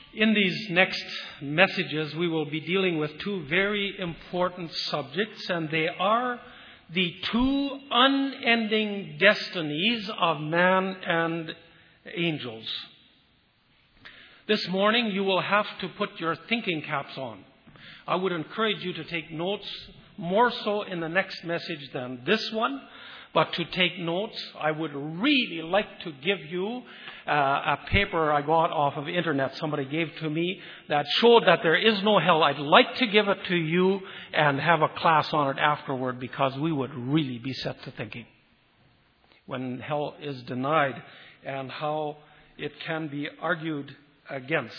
In these next messages, we will be dealing with two very important subjects, and they are the two unending destinies of man and angels. This morning, you will have to put your thinking caps on. I would encourage you to take notes, more so in the next message than this one. But to take notes, I would really like to give you a paper I got off of the internet. Somebody gave to me that showed that there is no hell. I'd like to give it to you and have a class on it afterward, because we would really be set to thinking when hell is denied and how it can be argued against.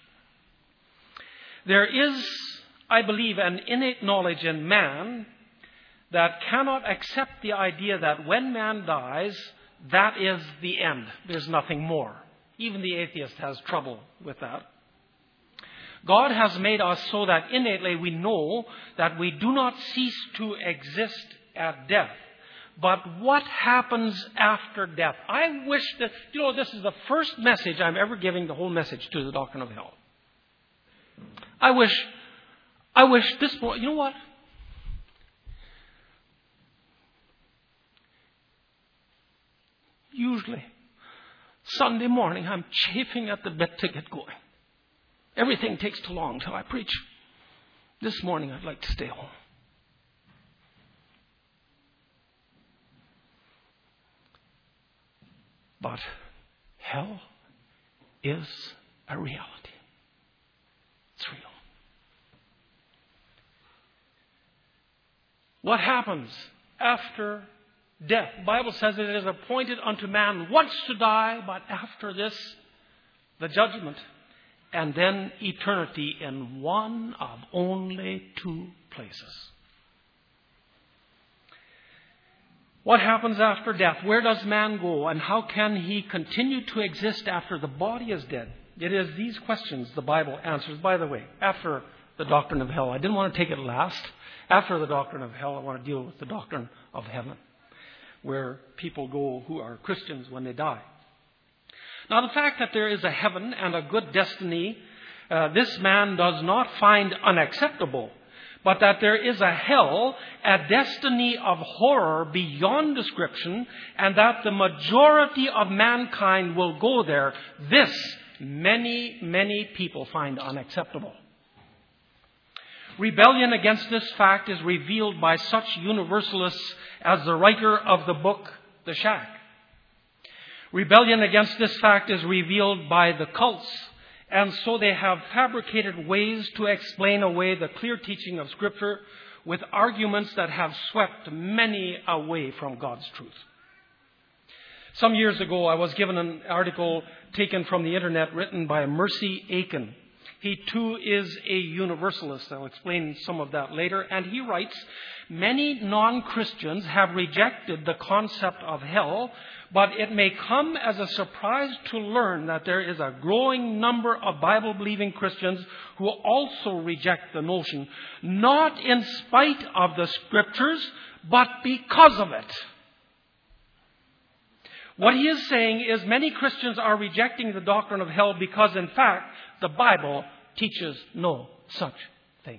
There is, I believe, an innate knowledge in man that cannot accept the idea that when man dies, that is the end. There's nothing more. Even the atheist has trouble with that. God has made us so that innately we know that we do not cease to exist at death. But what happens after death? I wish that, this is the first message I'm ever giving the whole message to the doctrine of hell. I wish this, you know what? Usually, Sunday morning, I'm chafing at the bit to get going. Everything takes too long till I preach. This morning, I'd like to stay home. But hell is a reality. It's real. What happens after death? The Bible says it is appointed unto man once to die, but after this, the judgment, and then eternity in one of only two places. What happens after death? Where does man go? And how can he continue to exist after the body is dead? It is these questions the Bible answers. By the way, after the doctrine of hell, I didn't want to take it last. After the doctrine of hell, I want to deal with the doctrine of heaven, where people go who are Christians when they die. Now, the fact that there is a heaven and a good destiny, this man does not find unacceptable. But that there is a hell, a destiny of horror beyond description, and that the majority of mankind will go there, this many, many people find unacceptable. Rebellion against this fact is revealed by such universalists as the writer of the book, The Shack. Rebellion against this fact is revealed by the cults, and so they have fabricated ways to explain away the clear teaching of Scripture with arguments that have swept many away from God's truth. Some years ago, I was given an article taken from the internet written by Mercy Aiken. He too is a universalist. I'll explain some of that later. And he writes, many non-Christians have rejected the concept of hell, but it may come as a surprise to learn that there is a growing number of Bible-believing Christians who also reject the notion, not in spite of the Scriptures, but because of it. What he is saying is many Christians are rejecting the doctrine of hell because, in fact, the Bible teaches no such thing.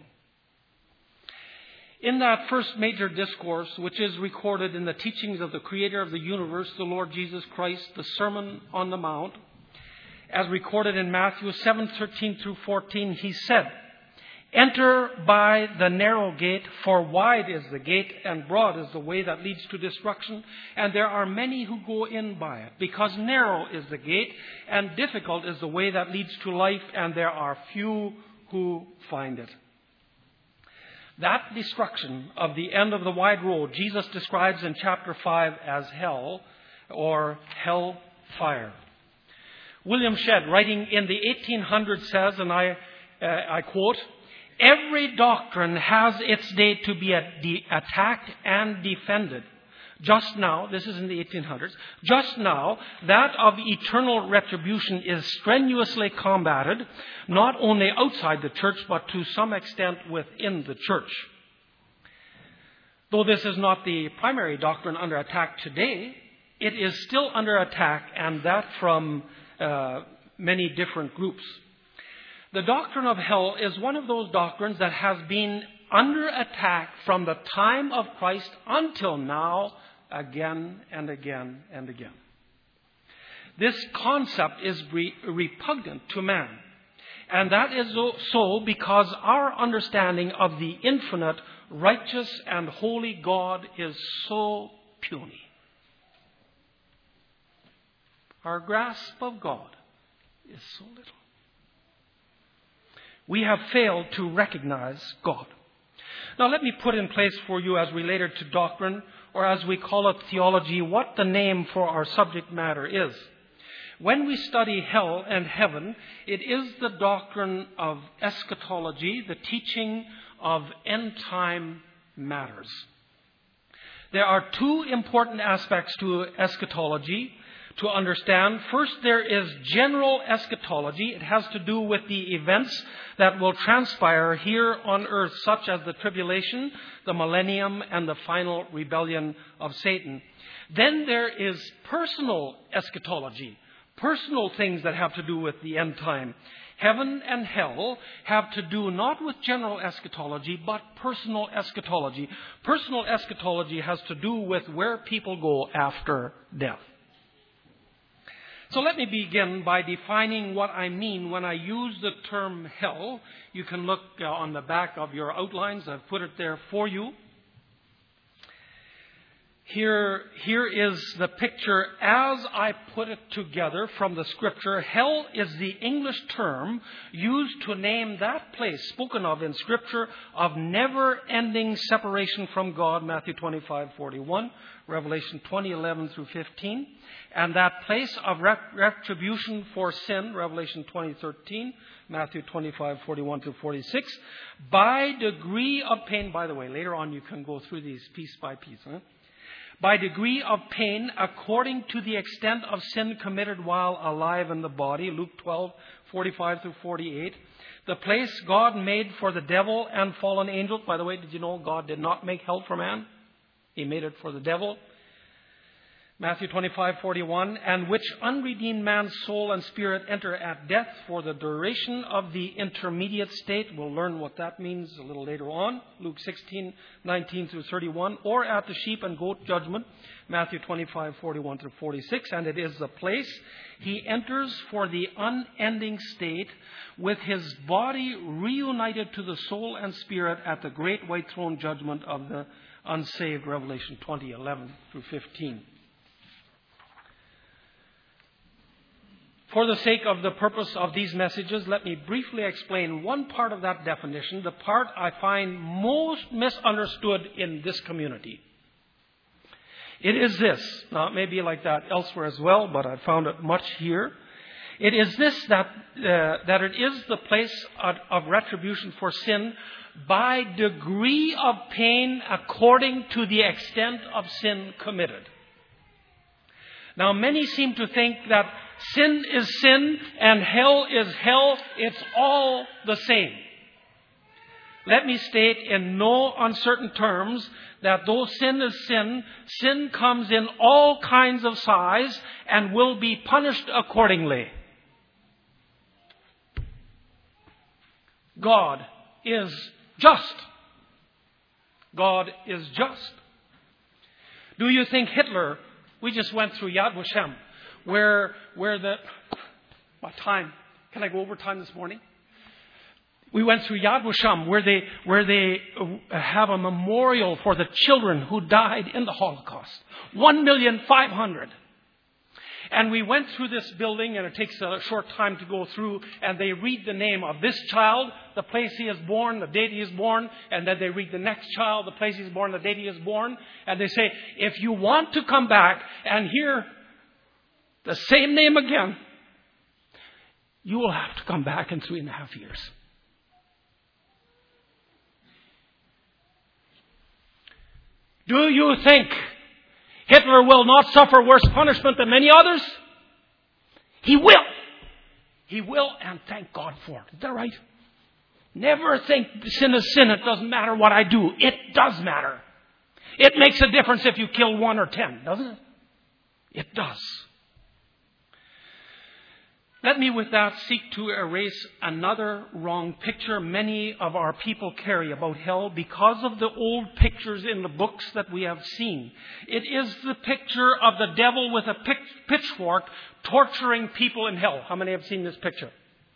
In that first major discourse, which is recorded in the teachings of the Creator of the universe, the Lord Jesus Christ, the Sermon on the Mount, as recorded in Matthew 7:13 through 14, he said, "Enter by the narrow gate, for wide is the gate and broad is the way that leads to destruction, and there are many who go in by it. Because narrow is the gate and difficult is the way that leads to life, and there are few who find it." That destruction of the end of the wide road, Jesus describes in chapter 5 as hell or hell fire. William Shedd, writing in the 1800s, says, and I quote, "Every doctrine has its day to be attacked and defended. Just now," this is in the 1800s, "just now, that of eternal retribution is strenuously combated, not only outside the church, but to some extent within the church. Though this is not the primary doctrine under attack today, it is still under attack, and that from many different groups. The doctrine of hell is one of those doctrines that has been under attack from the time of Christ until now, again and again and again. This concept is repugnant to man. And that is so because our understanding of the infinite, righteous, and holy God is so puny. Our grasp of God is so little. We have failed to recognize God. Now let me put in place for you, as related to doctrine, or as we call it theology, what the name for our subject matter is. When we study hell and heaven, it is the doctrine of eschatology, the teaching of end-time matters. There are two important aspects to eschatology to understand. First, there is general eschatology. It has to do with the events that will transpire here on earth, such as the tribulation, the millennium, and the final rebellion of Satan. Then there is personal eschatology. Personal things that have to do with the end time. Heaven and hell have to do not with general eschatology, but personal eschatology. Personal eschatology has to do with where people go after death. So let me begin by defining what I mean when I use the term hell. You can look on the back of your outlines. I've put it there for you. Here is the picture as I put it together from the Scripture. Hell is the English term used to name that place spoken of in Scripture of never-ending separation from God, Matthew 25:41, Revelation 20:11 through 15, and that place of retribution for sin, Revelation 20:13, Matthew 25:41 through 46, by degree of pain. By the way, later on you can go through these piece by piece, by degree of pain according to the extent of sin committed while alive in the body, Luke 12:45 through 48. The place God made for the devil and fallen angels. By the way, did you know God did not make hell for man? He made it for the devil. Matthew 25:41, and which unredeemed man's soul and spirit enter at death for the duration of the intermediate state. We'll learn what that means a little later on. Luke 16:19 through 31, or at the sheep and goat judgment, Matthew 25:41 through 46. And it is the place he enters for the unending state with his body reunited to the soul and spirit at the great white throne judgment of the unsaved, Revelation 20:11 through 15. For the sake of the purpose of these messages, let me briefly explain one part of that definition, the part I find most misunderstood in this community. It is this. Now, it may be like that elsewhere as well, but I found it much here. It is this, that it is the place of retribution for sin by degree of pain according to the extent of sin committed. Now, many seem to think that sin is sin and hell is hell. It's all the same. Let me state in no uncertain terms that though sin is sin, sin comes in all kinds of size and will be punished accordingly. God is just. God is just. Do you think Hitler... We just went through Yad Vashem, where what time? Can I go over time this morning? We went through Yad Vashem, where they have a memorial for the children who died in the Holocaust. 1,500,000. And we went through this building, and it takes a short time to go through, and they read the name of this child, the place he is born, the date he is born, and then they read the next child, the place he is born, the date he is born, and they say, if you want to come back and hear the same name again, you will have to come back in 3.5 years. Do you think Hitler will not suffer worse punishment than many others? He will. He will, and thank God for it. Is that right? Never think sin is sin. It doesn't matter what I do. It does matter. It makes a difference if you kill 1 or 10, doesn't it? It does. Let me with that seek to erase another wrong picture many of our people carry about hell because of the old pictures in the books that we have seen. It is the picture of the devil with a pitchfork torturing people in hell. How many have seen this picture?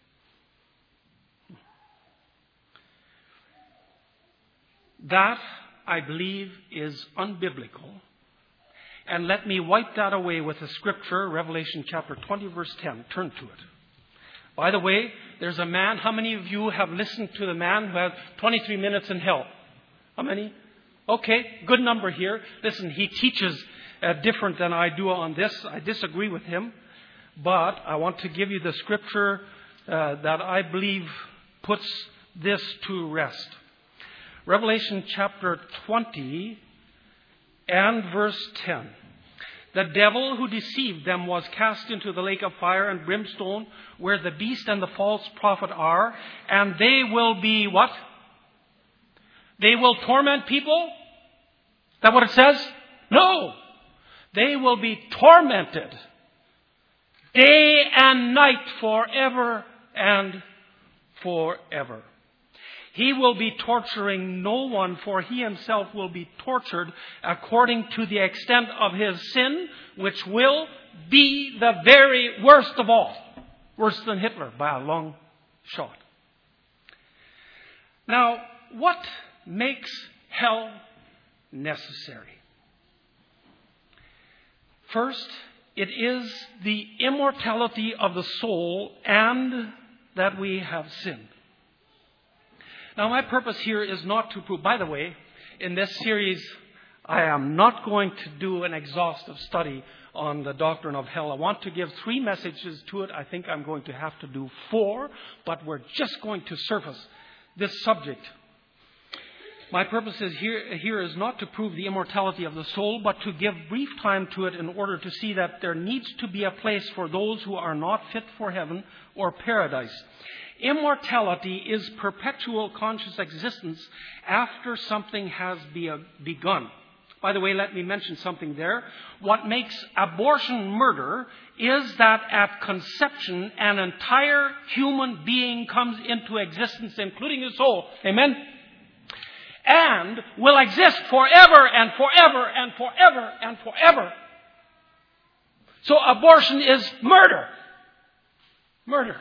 That, I believe, is unbiblical. And let me wipe that away with a scripture, Revelation chapter 20, verse 10. Turn to it. By the way, there's a man. How many of you have listened to the man who had 23 minutes in hell? How many? Okay, good number here. Listen, he teaches different than I do on this. I disagree with him. But I want to give you the scripture that I believe puts this to rest. Revelation chapter 20 and verse 10. The devil who deceived them was cast into the lake of fire and brimstone, where the beast and the false prophet are, and they will be what? They will torment people? Is that what it says? No. They will be tormented day and night forever and forever. He will be torturing no one, for he himself will be tortured according to the extent of his sin, which will be the very worst of all. Worse than Hitler by a long shot. Now, what makes hell necessary? First, it is the immortality of the soul and that we have sinned. Now, my purpose here is not to prove, by the way, in this series, I am not going to do an exhaustive study on the doctrine of hell. I want to give 3 messages to it. I think I'm going to have to do 4, but we're just going to surface this subject. My purpose here is not to prove the immortality of the soul, but to give brief time to it in order to see that there needs to be a place for those who are not fit for heaven or paradise. Immortality is perpetual conscious existence after something has begun. By the way, let me mention something there. What makes abortion murder is that at conception, an entire human being comes into existence, including his soul. Amen? And will exist forever and forever and forever and forever. So abortion is murder. Murder.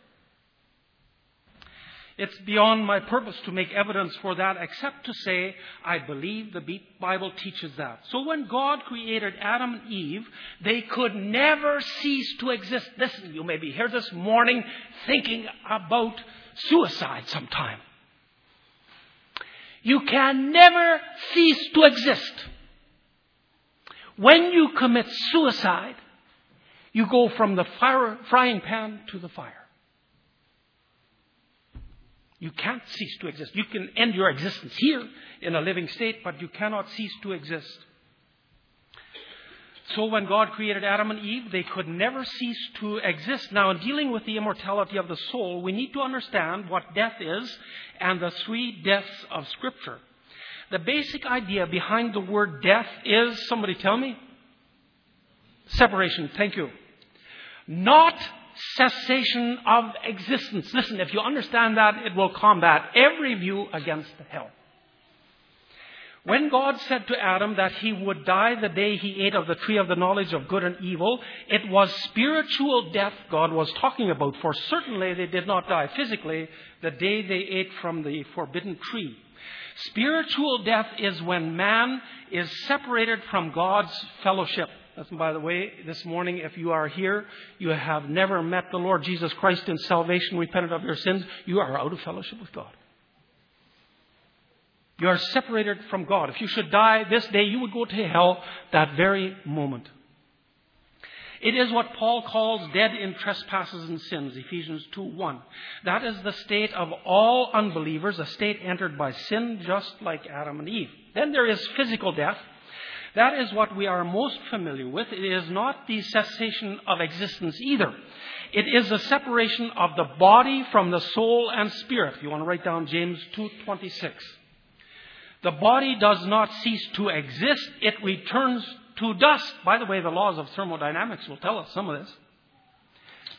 It's beyond my purpose to make evidence for that, except to say I believe the Bible teaches that. So when God created Adam and Eve, they could never cease to exist. Listen, you may be here this morning thinking about suicide sometime. You can never cease to exist. When you commit suicide, you go from the frying pan to the fire. You can't cease to exist. You can end your existence here in a living state, but you cannot cease to exist. So when God created Adam and Eve, they could never cease to exist. Now, in dealing with the immortality of the soul, we need to understand what death is and the 3 deaths of Scripture. The basic idea behind the word death is, somebody tell me? Separation. Thank you. Not cessation of existence. Listen, if you understand that, it will combat every view against hell. When God said to Adam that he would die the day he ate of the tree of the knowledge of good and evil, it was spiritual death God was talking about. For certainly they did not die physically the day they ate from the forbidden tree. Spiritual death is when man is separated from God's fellowship. And by the way, this morning, if you are here, you have never met the Lord Jesus Christ in salvation, repented of your sins, you are out of fellowship with God. You are separated from God. If you should die this day, you would go to hell that very moment. It is what Paul calls dead in trespasses and sins, Ephesians 2:1. That is the state of all unbelievers, a state entered by sin, just like Adam and Eve. Then there is physical death. That is what we are most familiar with. It is not the cessation of existence either. It is the separation of the body from the soul and spirit. If you want to write down James 2:26. The body does not cease to exist. It returns to dust. By the way, the laws of thermodynamics will tell us some of this.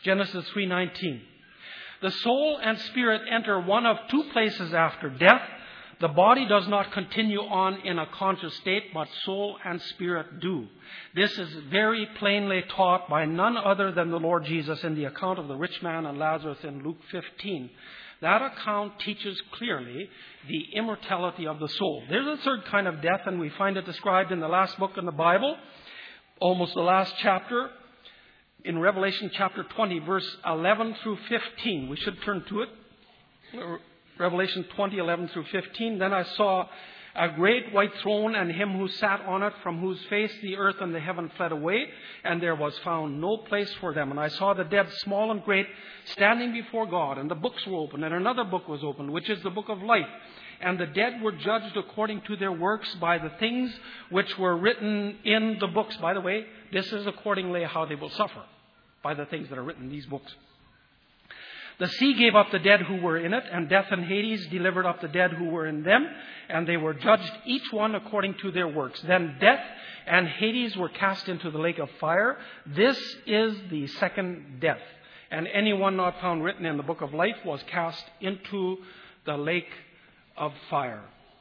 Genesis 3:19. The soul and spirit enter one of two places after death. The body does not continue on in a conscious state, but soul and spirit do. This is very plainly taught by none other than the Lord Jesus in the account of the rich man and Lazarus in Luke 15. That account teaches clearly the immortality of the soul. There's a third kind of death, and we find it described in the last book in the Bible, almost the last chapter, in Revelation chapter 20, verse 11 through 15. We should turn to it. Revelation 20, 11 through 15. Then I saw a great white throne and him who sat on it, from whose face the earth and the heaven fled away, and there was found no place for them. And I saw the dead, small and great, standing before God, and the books were opened, and another book was opened, which is the book of life. And the dead were judged according to their works by the things which were written in the books. By the way, this is accordingly how they will suffer, by the things that are written in these books. The sea gave up the dead who were in it, and death and Hades delivered up the dead who were in them, and they were judged each one according to their works. Then death and Hades were cast into the lake of fire. This is the second death. And anyone not found written in the book of life was cast into the lake of fire.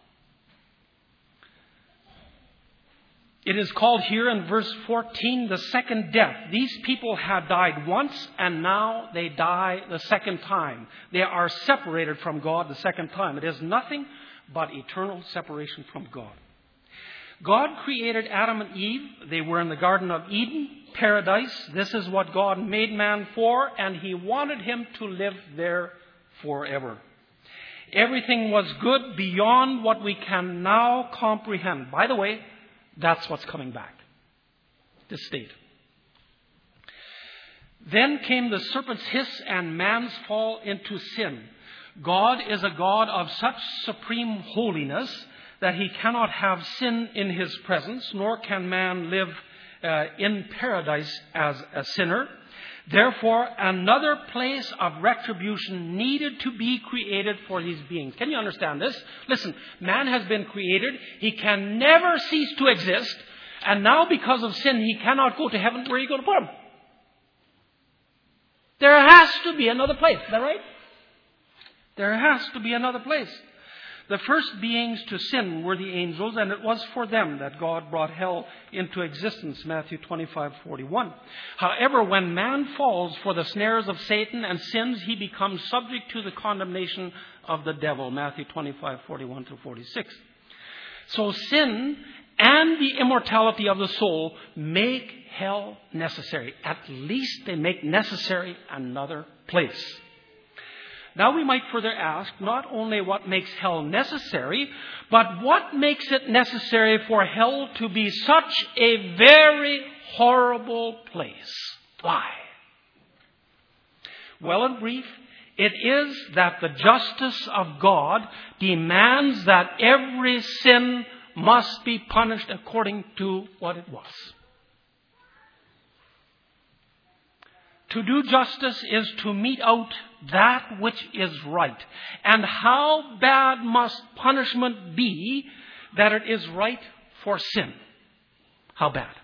It is called here in verse 14 the second death. These people had died once, and now they die the second time. They are separated from God the second time. It is nothing but eternal separation from God. God created Adam and Eve. They were in the Garden of Eden, paradise. This is what God made man for, and He wanted him to live there forever. Everything was good beyond what we can now comprehend. By the way, that's what's coming back, this state. Then came the serpent's hiss and man's fall into sin. God is a God of such supreme holiness that He cannot have sin in His presence, nor can man live in paradise as a sinner. Therefore, another place of retribution needed to be created for these beings. Can you understand this? Listen, man has been created. He can never cease to exist. And now because of sin, he cannot go to heaven. Where are you going to put him? There has to be another place. Is that right? There has to be another place. The first beings to sin were the angels, and it was for them that God brought hell into existence, Matthew 25:41. However, when man falls for the snares of Satan and sins, he becomes subject to the condemnation of the devil, Matthew 25:41-46. So sin and the immortality of the soul make hell necessary. At least they make necessary another place. Now we might further ask not only what makes hell necessary, but what makes it necessary for hell to be such a very horrible place? Why? Well, in brief, it is that the justice of God demands that every sin must be punished according to what it was. To do justice is to mete out that which is right. And how bad must punishment be that it is right for sin? How bad?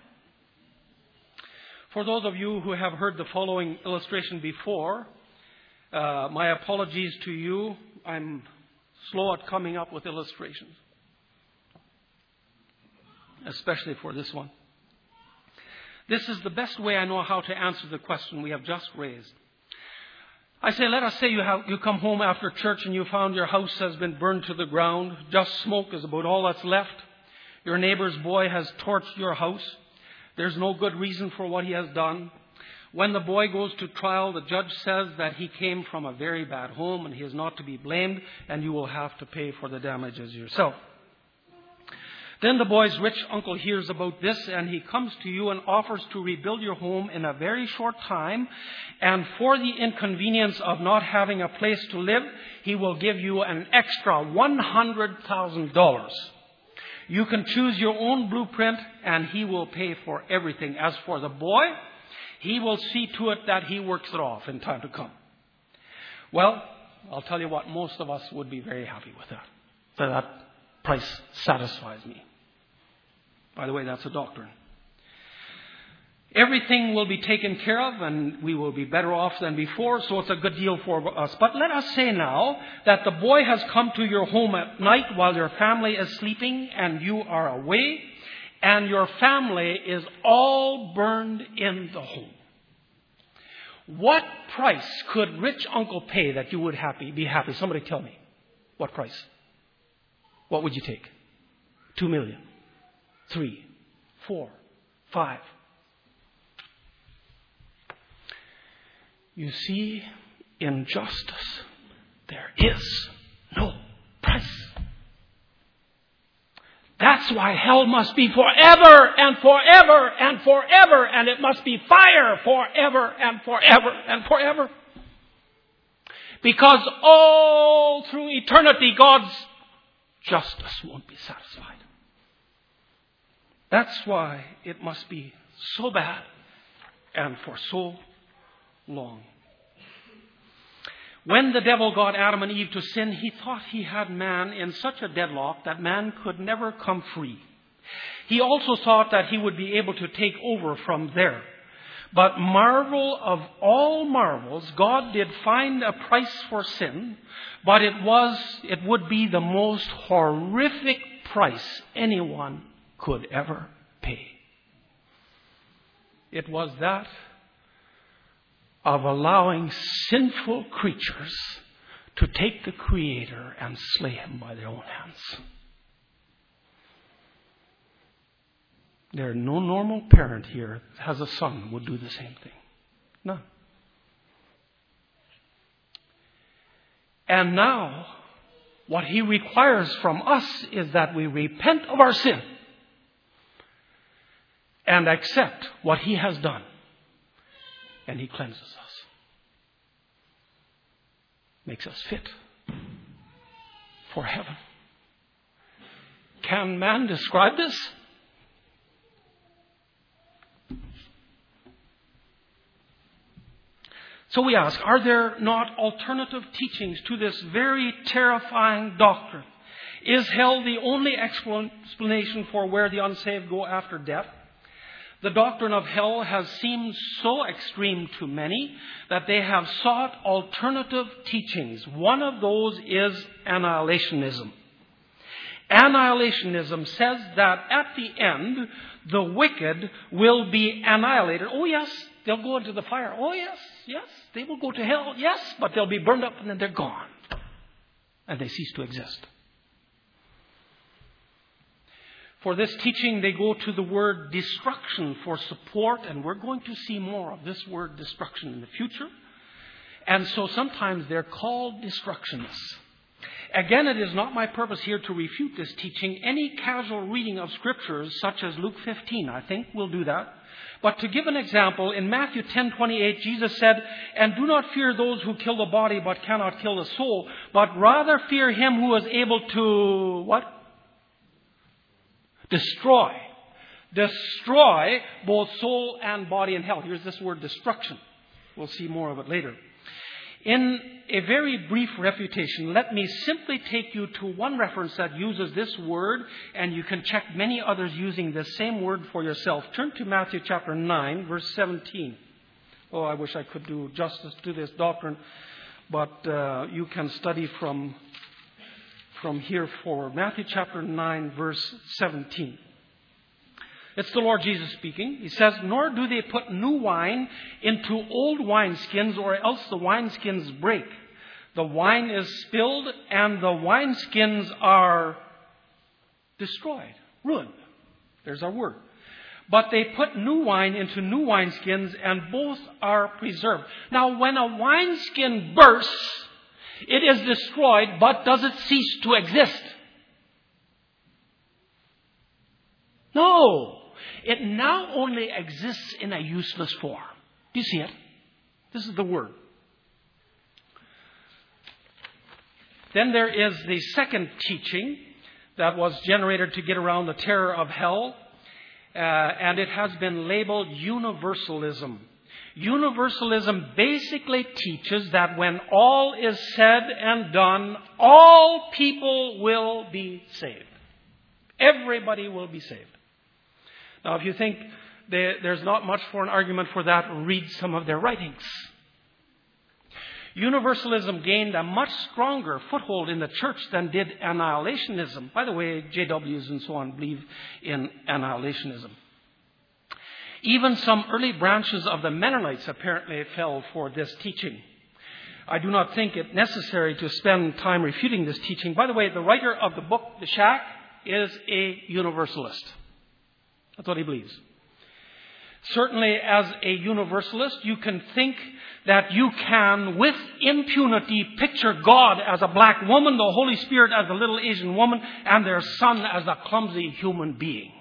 For those of you who have heard the following illustration before, my apologies to you. I'm slow at coming up with illustrations, especially for this one. This is the best way I know how to answer the question we have just raised. I say, let us say you come home after church and you found your house has been burned to the ground. Just smoke is about all that's left. Your neighbor's boy has torched your house. There's no good reason for what he has done. When the boy goes to trial, the judge says that he came from a very bad home and he is not to be blamed, and you will have to pay for the damages yourself. Then the boy's rich uncle hears about this, and he comes to you and offers to rebuild your home in a very short time. And for the inconvenience of not having a place to live, he will give you an extra $100,000. You can choose your own blueprint, and he will pay for everything. As for the boy, he will see to it that he works it off in time to come. Well, I'll tell you what, most of us would be very happy with that. So that price satisfies me. By the way, that's a doctrine. Everything will be taken care of and we will be better off than before, so it's a good deal for us. But let us say now that the boy has come to your home at night while your family is sleeping and you are away, and your family is all burned in the home. What price could rich uncle pay that you would be happy? Somebody tell me. What price? What would you take? 2 million, 3, 4, 5. You see, in justice, there is no price. That's why hell must be forever and forever and forever, and it must be fire forever and forever and forever. Because all through eternity, God's justice won't be satisfied. That's why it must be so bad and for so long. When the devil got Adam and Eve to sin, he thought he had man in such a deadlock that man could never come free. He also thought that he would be able to take over from there. But marvel of all marvels, God did find a price for sin, but it would be the most horrific price anyone could ever pay. It was that of allowing sinful creatures to take the Creator and slay Him by their own hands. There's no normal parent here that has a son who would do the same thing. None. And now, what He requires from us is that we repent of our sin and accept what He has done. And He cleanses us. Makes us fit for heaven. Can man describe this? So we ask, are there not alternative teachings to this very terrifying doctrine? Is hell the only explanation for where the unsaved go after death? The doctrine of hell has seemed so extreme to many that they have sought alternative teachings. One of those is annihilationism. Annihilationism says that at the end, the wicked will be annihilated. Oh yes, they'll go into the fire. Oh yes, they will go to hell. Yes, but they'll be burned up and then they're gone. And they cease to exist. For this teaching, they go to the word destruction for support, and we're going to see more of this word destruction in the future. And so sometimes they're called destructionists. Again, it is not my purpose here to refute this teaching. Any casual reading of scriptures, such as Luke 15, I think will do that. But to give an example, in Matthew 10:28, Jesus said, "And do not fear those who kill the body but cannot kill the soul, but rather fear Him who is able to," what? Destroy both soul and body in hell. Here's this word destruction. We'll see more of it later. In a very brief refutation, let me simply take you to one reference that uses this word, and you can check many others using the same word for yourself. Turn to Matthew chapter 9, verse 17. Oh, I wish I could do justice to this doctrine, but you can study from here forward. Matthew chapter 9, verse 17. It's the Lord Jesus speaking. He says, "Nor do they put new wine into old wineskins, or else the wineskins break. The wine is spilled, and the wineskins are destroyed," ruined. There's our word. "But they put new wine into new wineskins, and both are preserved." Now, when a wineskin bursts, it is destroyed, but does it cease to exist? No. It now only exists in a useless form. Do you see it? This is the word. Then there is the second teaching that was generated to get around the terror of hell. And it has been labeled universalism. Universalism basically teaches that when all is said and done, all people will be saved. Everybody will be saved. Now, if you think there's not much for an argument for that. Read some of their writings. Universalism gained a much stronger foothold in the church than did annihilationism. By the way, JWs and so on believe in annihilationism. Even some early branches of the Mennonites apparently fell for this teaching. I do not think it necessary to spend time refuting this teaching. By the way, the writer of the book, The Shack, is a universalist. That's what he believes. Certainly, as a universalist, you can think that you can, with impunity, picture God as a black woman, the Holy Spirit as a little Asian woman, and their son as a clumsy human being.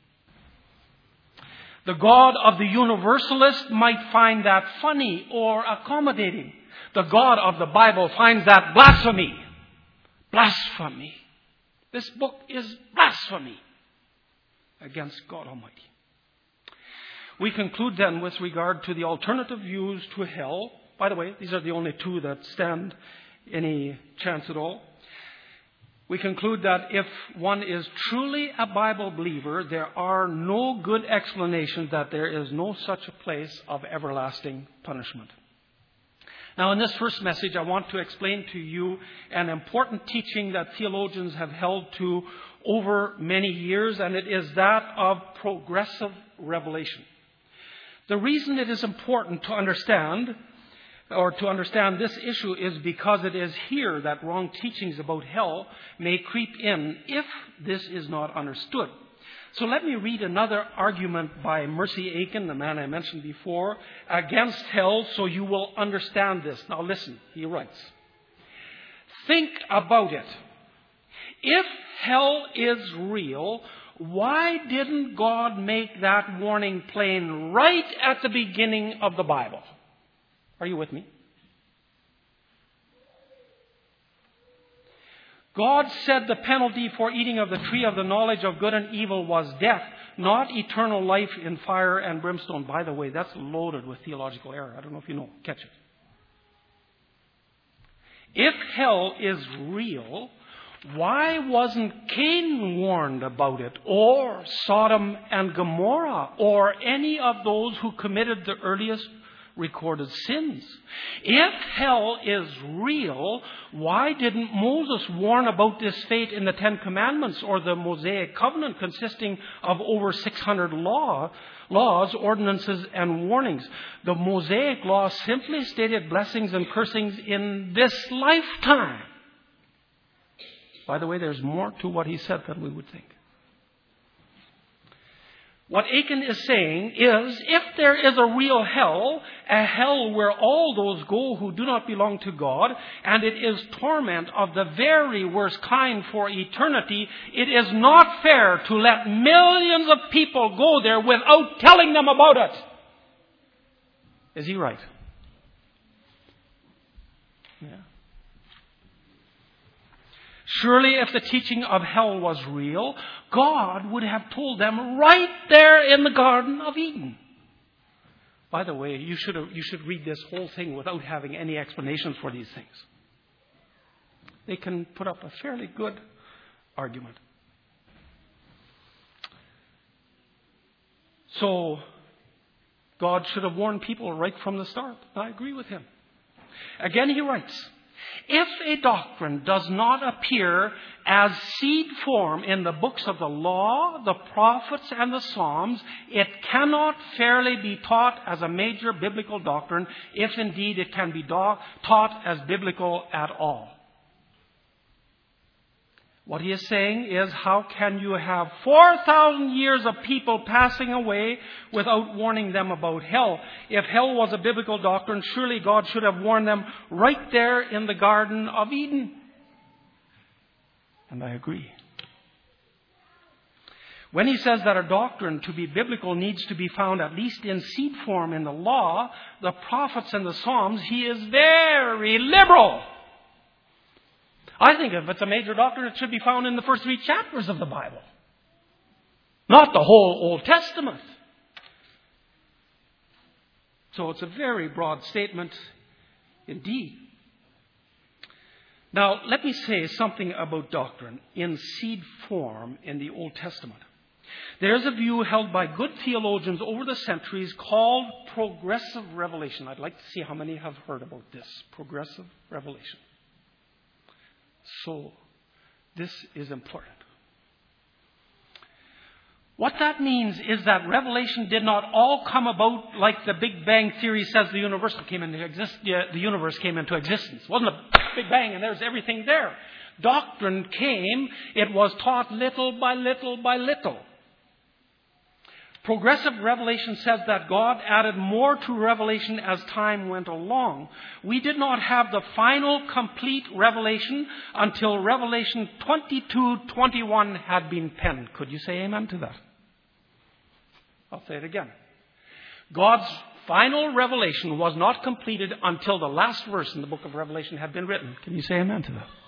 The God of the universalist might find that funny or accommodating. The God of the Bible finds that blasphemy. Blasphemy. This book is blasphemy against God Almighty. We conclude then with regard to the alternative views to hell. By the way, these are the only two that stand any chance at all. We conclude that if one is truly a Bible believer, there are no good explanations that there is no such a place of everlasting punishment. Now, in this first message, I want to explain to you an important teaching that theologians have held to over many years, and it is that of progressive revelation. The reason it is important to understand this issue is because it is here that wrong teachings about hell may creep in if this is not understood. So let me read another argument by Mercy Aiken, the man I mentioned before, against hell, so you will understand this. Now listen, he writes, "Think about it. If hell is real, why didn't God make that warning plain right at the beginning of the Bible?" Are you with me? God said the penalty for eating of the tree of the knowledge of good and evil was death, not eternal life in fire and brimstone. By the way, that's loaded with theological error. I don't know if you know. Catch it. If hell is real, why wasn't Cain warned about it, or Sodom and Gomorrah, or any of those who committed the earliest recorded sins? If hell is real, why didn't Moses warn about this fate in the Ten Commandments or the Mosaic Covenant, consisting of over 600 laws, ordinances, and warnings? The Mosaic law simply stated blessings and cursings in this lifetime. By the way, there's more to what he said than we would think. What Aiken is saying is, if there is a real hell, a hell where all those go who do not belong to God, and it is torment of the very worst kind for eternity, it is not fair to let millions of people go there without telling them about it. Is he right? Yeah. Surely if the teaching of hell was real, God would have told them right there in the Garden of Eden. By the way, you should read this whole thing without having any explanations for these things. They can put up a fairly good argument. So, God should have warned people right from the start. I agree with him. Again, he writes, if a doctrine does not appear as seed form in the books of the law, the prophets, and the Psalms, it cannot fairly be taught as a major biblical doctrine, if indeed it can be taught as biblical at all. What he is saying is, how can you have 4,000 years of people passing away without warning them about hell? If hell was a biblical doctrine, surely God should have warned them right there in the Garden of Eden. And I agree. When he says that a doctrine to be biblical needs to be found at least in seed form in the law, the prophets, and the Psalms, he is very liberal. I think if it's a major doctrine, it should be found in the first 3 chapters of the Bible, not the whole Old Testament. So it's a very broad statement indeed. Now, let me say something about doctrine in seed form in the Old Testament. There's a view held by good theologians over the centuries called progressive revelation. I'd like to see how many have heard about this. Progressive revelation. So, this is important. What that means is that revelation did not all come about like the Big Bang Theory says the universe came into existence. It wasn't a Big Bang and there's everything there. Doctrine came, it was taught little by little by little. Progressive revelation says that God added more to revelation as time went along. We did not have the final complete revelation until Revelation 22:21 had been penned. Could you say amen to that? I'll say it again. God's final revelation was not completed until the last verse in the book of Revelation had been written. Can you say amen to that?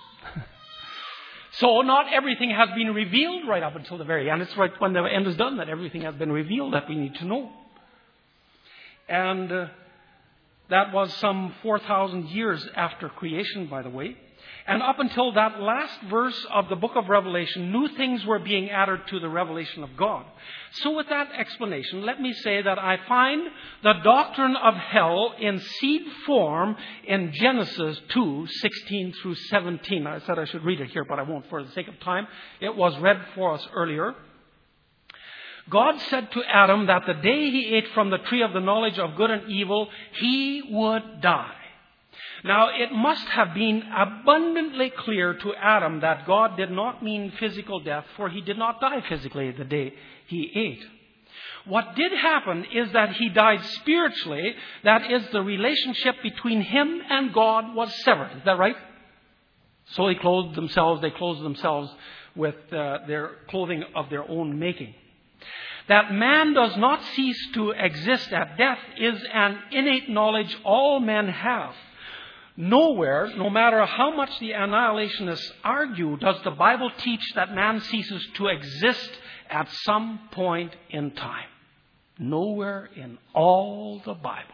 So not everything has been revealed right up until the very end. It's right when the end is done that everything has been revealed that we need to know. And that was some 4,000 years after creation, by the way. And up until that last verse of the book of Revelation, new things were being added to the revelation of God. So with that explanation, let me say that I find the doctrine of hell in seed form in Genesis 2:16 through 17. I said I should read it here, but I won't for the sake of time. It was read for us earlier. God said to Adam that the day he ate from the tree of the knowledge of good and evil, he would die. Now, it must have been abundantly clear to Adam that God did not mean physical death, for he did not die physically the day he ate. What did happen is that he died spiritually. That is, the relationship between him and God was severed. Is that right? So they clothed themselves with their clothing of their own making. That man does not cease to exist at death is an innate knowledge all men have. Nowhere, no matter how much the annihilationists argue, does the Bible teach that man ceases to exist at some point in time. Nowhere in all the Bible.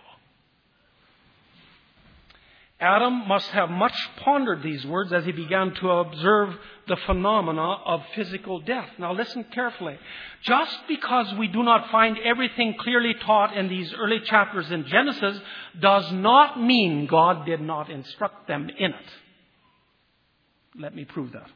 Adam must have much pondered these words as he began to observe the phenomena of physical death. Now listen carefully. Just because we do not find everything clearly taught in these early chapters in Genesis does not mean God did not instruct them in it. Let me prove that.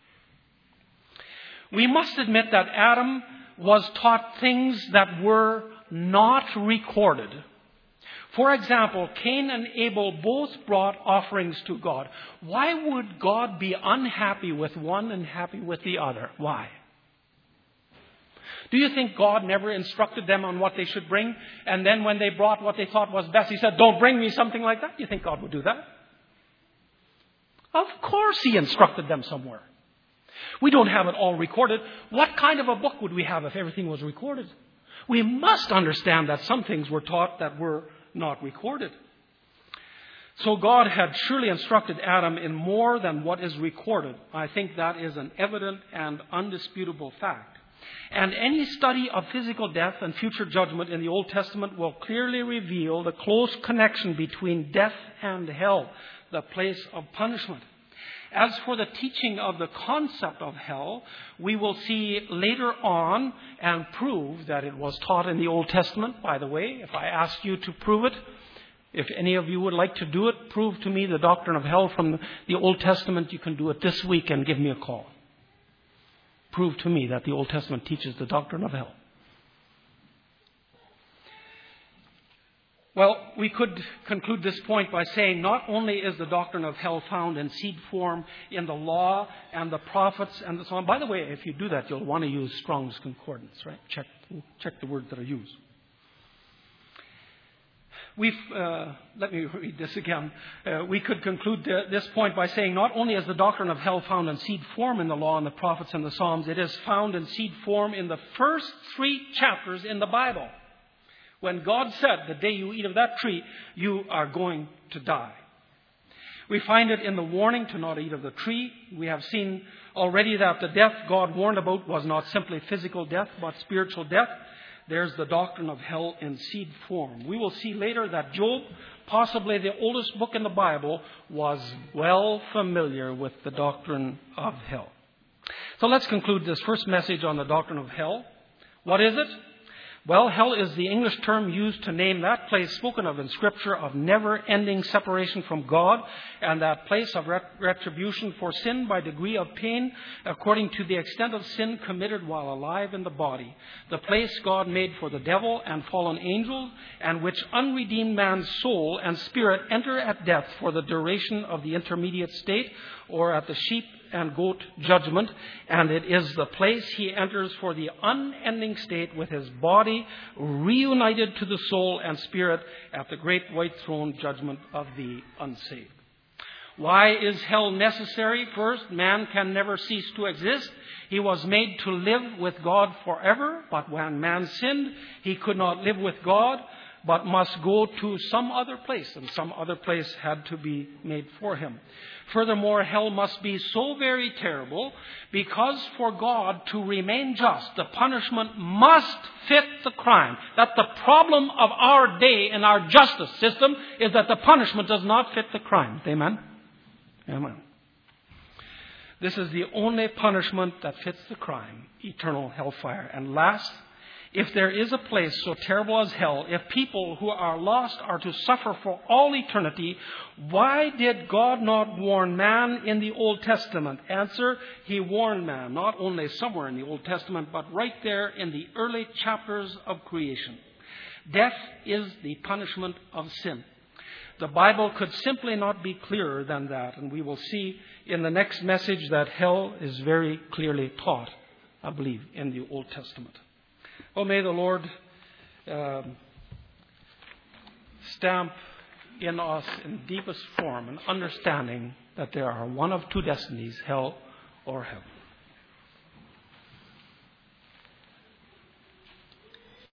We must admit that Adam was taught things that were not recorded. For example, Cain and Abel both brought offerings to God. Why would God be unhappy with one and happy with the other? Why? Do you think God never instructed them on what they should bring? And then when they brought what they thought was best, he said, don't bring me something like that? Do you think God would do that? Of course he instructed them somewhere. We don't have it all recorded. What kind of a book would we have if everything was recorded? We must understand that some things were taught that were not recorded. So God had surely instructed Adam in more than what is recorded. I think that is an evident and undisputable fact. And any study of physical death and future judgment in the Old Testament will clearly reveal the close connection between death and hell, the place of punishment. As for the teaching of the concept of hell, we will see later on and prove that it was taught in the Old Testament. By the way, if I ask you to prove it, if any of you would like to do it, prove to me the doctrine of hell from the Old Testament, you can do it this week and give me a call. Prove to me that the Old Testament teaches the doctrine of hell. Well, we could conclude this point by saying not only is the doctrine of hell found in seed form in the law and the prophets and so on. By the way, if you do that, you'll want to use Strong's Concordance, right? Check the words that are used. Let me read this again. We could conclude this point by saying not only is the doctrine of hell found in seed form in the law and the prophets and the Psalms, it is found in seed form in the first 3 chapters in the Bible. When God said, the day you eat of that tree, you are going to die. We find it in the warning to not eat of the tree. We have seen already that the death God warned about was not simply physical death, but spiritual death. There's the doctrine of hell in seed form. We will see later that Job, possibly the oldest book in the Bible, was well familiar with the doctrine of hell. So let's conclude this first message on the doctrine of hell. What is it? Well, hell is the English term used to name that place spoken of in Scripture of never-ending separation from God, and that place of retribution for sin by degree of pain according to the extent of sin committed while alive in the body. The place God made for the devil and fallen angels, and which unredeemed man's soul and spirit enter at death for the duration of the intermediate state, or at the sheep and goat judgment, and it is the place he enters for the unending state with his body reunited to the soul and spirit at the great white throne judgment of the unsaved. Why is hell necessary? First, man can never cease to exist. He was made to live with God forever, but when man sinned, he could not live with God, but must go to some other place, and some other place had to be made for him. Furthermore, hell must be so very terrible because for God to remain just, the punishment must fit the crime. That the problem of our day in our justice system is that the punishment does not fit the crime. Amen? Amen. This is the only punishment that fits the crime, eternal hellfire. And last, if there is a place so terrible as hell, if people who are lost are to suffer for all eternity, why did God not warn man in the Old Testament? Answer, He warned man, not only somewhere in the Old Testament, but right there in the early chapters of creation. Death is the punishment of sin. The Bible could simply not be clearer than that, and we will see in the next message that hell is very clearly taught, I believe, in the Old Testament. Oh, may the Lord stamp in us in deepest form an understanding that there are one of two destinies, hell or heaven.